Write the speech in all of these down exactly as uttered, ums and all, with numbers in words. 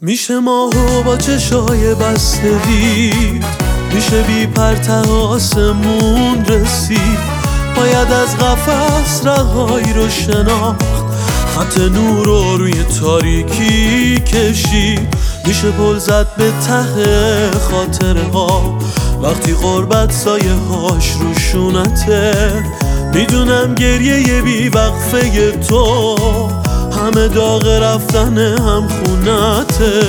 میشه ماهو با چشای بسته دید، میشه بی پرتع آسمون رسید. باید از قفس رهایی رو شناخت، خط نور رو روی تاریکی کشید. میشه پل زد به ته خاطره ها وقتی غربت سایه هاش رو شونته. میدونم گریه بی وقفه تو همه داغ رفتن هم خونته.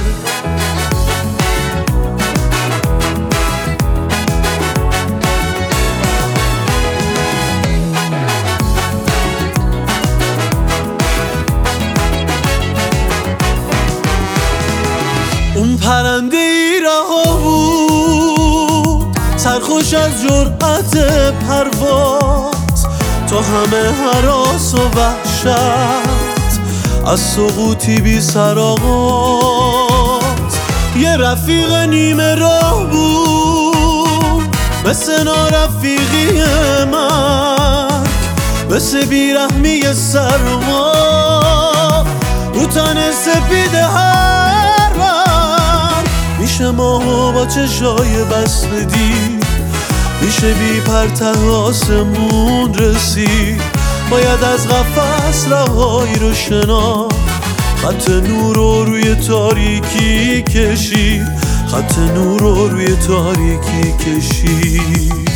اون پرنده ای رها بود، سرخوش از جرأت پرواز، تا همه هراس و وحشت از سقوطی بی سر آغاز. یه رفیق نیمه راه بود، مثل نارفیقی مرگ، مثل بیرحمی سرما رو تن سپید هر بر. میشه ماهو با چشای بسته دید، میشه بی پرتع آسمون رسید. باید از قفس رهایی رو شناخت، خط نور رو روی تاریکی کشید. خط نور رو روی تاریکی کشید.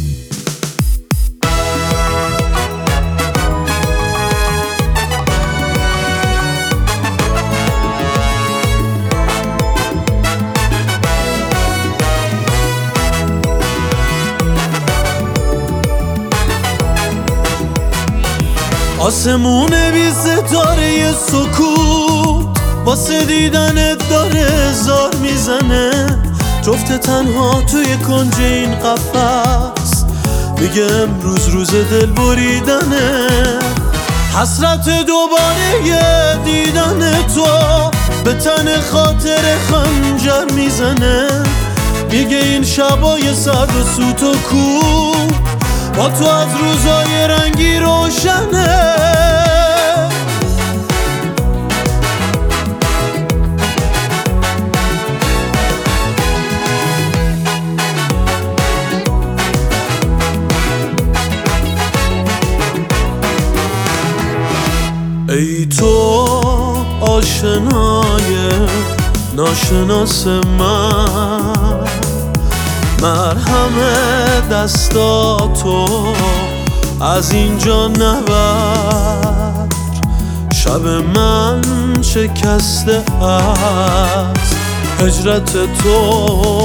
آسمون بی ستاره سکوت واسه دیدنت داره زار میزنه. جفت تنها توی کنج این قفس میگه امروز روز دل بریدنه. حسرت دوباره یه دیدن تو به تن خاطر خنجر میزنه. میگه این شبای سرد و سوت و کوه با تو از روزای رنگی روشنه. ای تو آشنای ناشناس من، مرهم دستاتو از اینجا نبر. شب من شکسته از هجرت تو،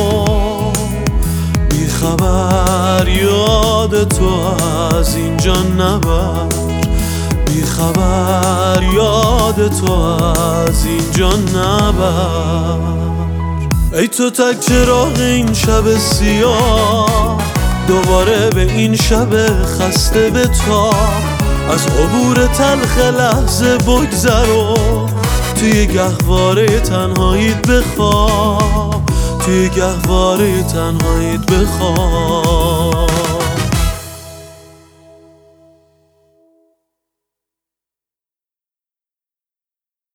بی خبر یاد تو از اینجا نبر. بی خبر یاد تو از اینجا نبر. ای تو تک چراغ این شب سیاه، دوباره به این شب خسته به تا. از عبور تلخ لحظه بگذر و توی گهواره تنهاییت بخواب. توی گهواره تنهاییت بخواب.